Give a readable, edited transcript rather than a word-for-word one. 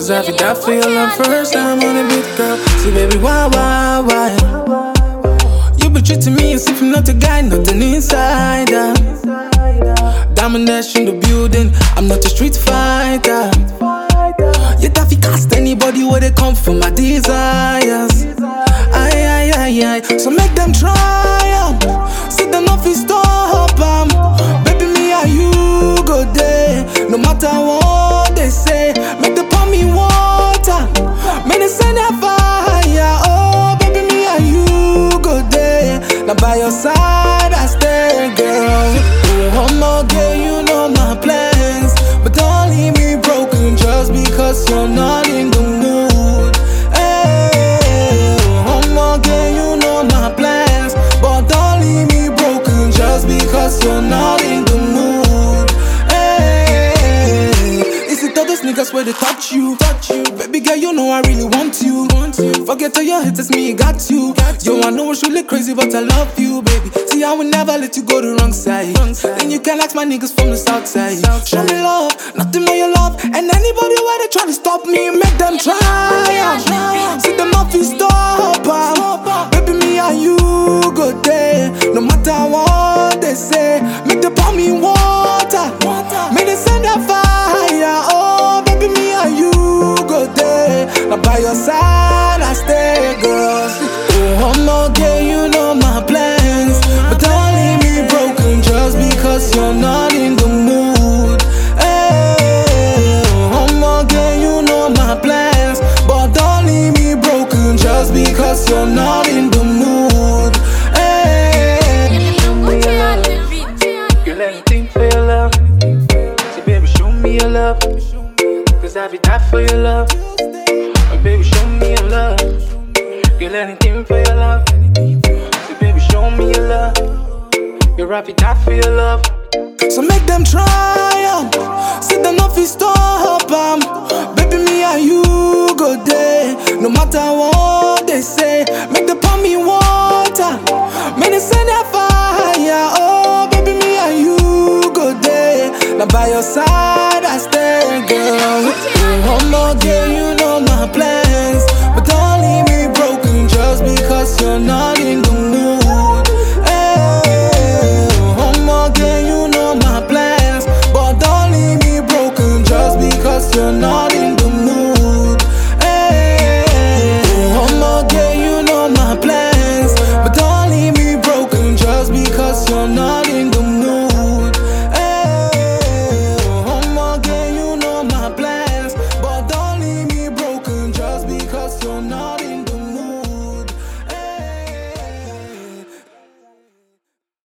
Cause I feel that for your love first time on a big girl. See baby, why? You be treating me as if I'm not a guy, not an insider. Diamond Dash in the building, I'm not a street fighter. Yet I cast anybody where they come from my desires. Aye. So make them try sit down off his stop baby, me and you go there. No matter what they say, make them pour me water. Make them send a fire. Oh, baby, me and you go there. Now by your side I stay, girl. Oh, more girl, you know my plans, but don't leave me broken just because you're not in the mood. Hey, oh, more girl, you know my plans, but don't leave me broken just because you're not in the mood. Hey, is it all those niggas where they touch you? Baby girl, you know I really want you. Forget all your haters, me, got you. Yo, I know it's really crazy, but I love you, baby. See, I will never let you go the wrong side. And you can ask my niggas from the south side. Show me love, nothing but your love. And anybody where they try to stop me, make them try. See them off you stop baby, me and you go there. No matter what they say, make them pour me water. Make them send a fire. Oh, baby, me and you go there. Now by your side I stay, girl. Oh, more girl, you know my plans, but don't leave me broken just because you're not in the mood. Hey, oh, more girl, you know my plans, but don't leave me broken just because you're not in the mood. Hey, girl, anything for your love. So baby, show me your love. Cause I be die for your love. Oh, baby, show me your love. Girl, anything for your love. So baby, show me your love. Girl, I be die for your love. So make them try sit down off his stop baby, me and you go there. No matter what they say, make them pour me water. Make them send a fire. Oh, baby, me and you go there. Now by your side I stay, girl. Oh, more girl, you